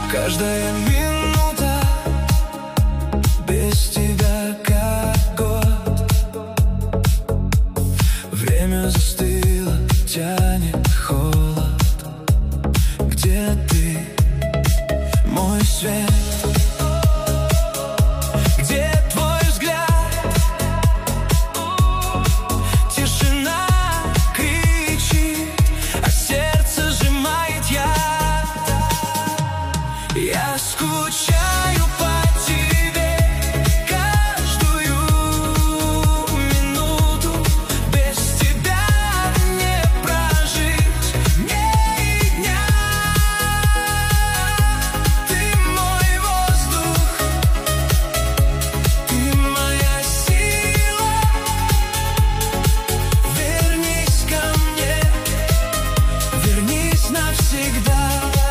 Каждая минута без тебя как год. Время застыло, тянет холод. Где ты, мой свет? Где твой взгляд? Тишина кричит, а сердце сжимает яд. Я скучаю по тебе каждую минуту. Без тебя не прожить мне и дня. Ты мой воздух, ты моя сила. Вернись ко мне, вернись навсегда.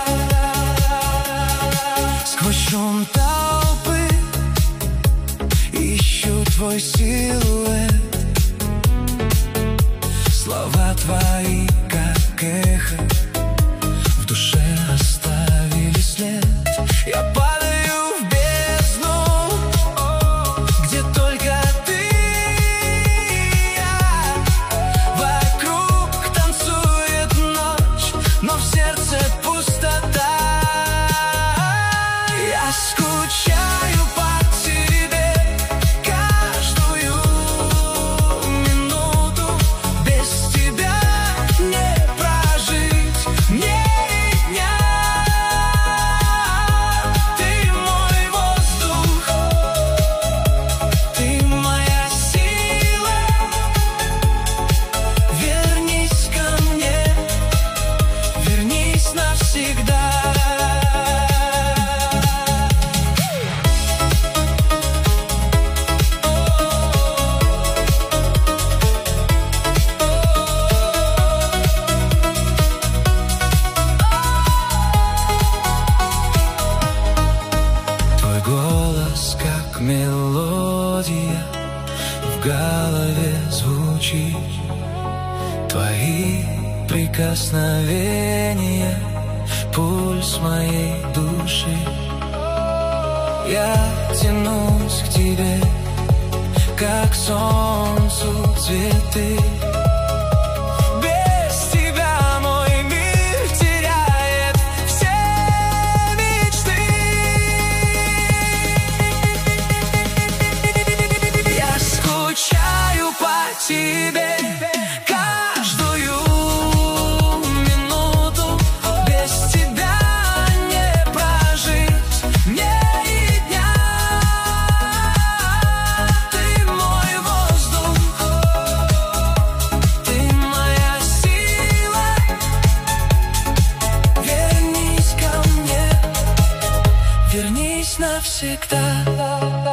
Сквозь шум толпы ищу твой силуэт. Слова твои, как эхо, в душе оставили след. Я падаю в бездну, где только ты и я. Вокруг танцует ночь, но в сердце пустота. Я скучаю по тебе каждую минуту. Без тебя не прожить мне и дня. Ты мой воздух, ты моя сила. Вернись ко мне, вернись навсегда. Твой голос, как мелодия, в голове звучит. Твои прикосновения, пульс моей души. Я тянусь к тебе, как к солнцу цветы. Без тебя мой мир теряет все мечты. Я скучаю по тебе каждую минуту. Без тебя не прожить мне и дня. Ты мой воздух, ты моя сила. Вернись ко мне, вернись навсегда.